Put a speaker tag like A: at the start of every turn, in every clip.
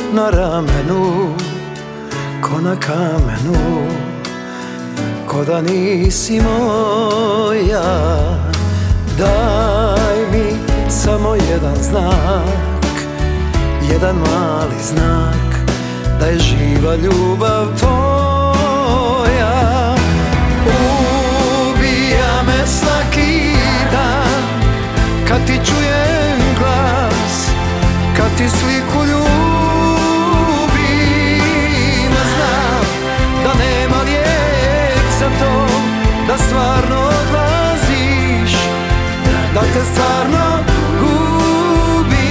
A: na ramenu, ko na kamenu, ko da nisi moja. Daj mi samo jedan znak, jedan mali znak, da je živa ljubav tvoja. Ubija me svaki dan kad ti čujem glas, kad ti sliku ljubim. Znam da nema lijek za to, da stvarno odlaziš, da te stvarno gubim.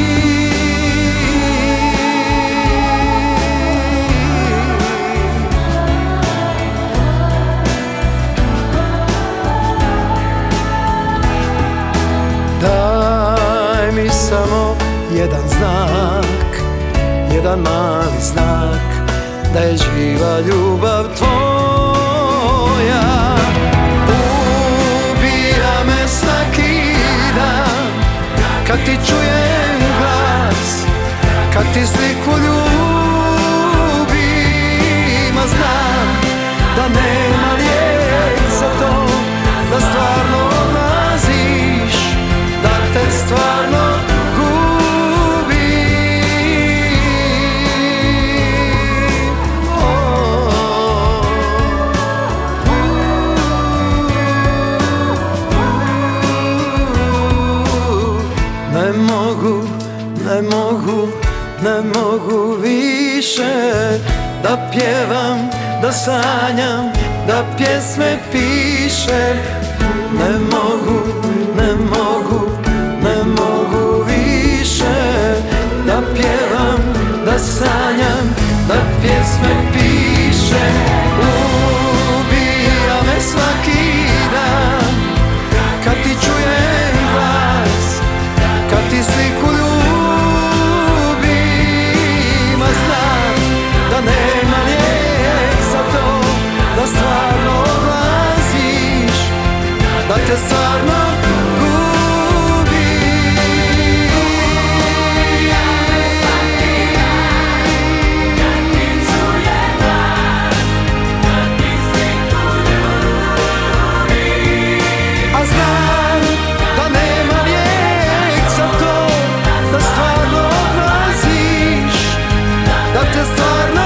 A: Daj mi samo jedan znak, jedan mali znak, da je živa ljubav tvoja. Ubija me svaki dan kad ti čujem glas, kad ti sliku ljubim. A znam da nema lijek za to, da stvarno odlaziš, da te stvarno ne mogu više da pjevam, da sanjam, da pjesme pišem. Ne mogu više da pjevam, da sanjam, da pjesme pišem. Ubija me svaki dan kad ti čujem glas, kad ti sliku ljubim. Nema lijek za to, da stvarno odlaziš, da te stvarno stvarno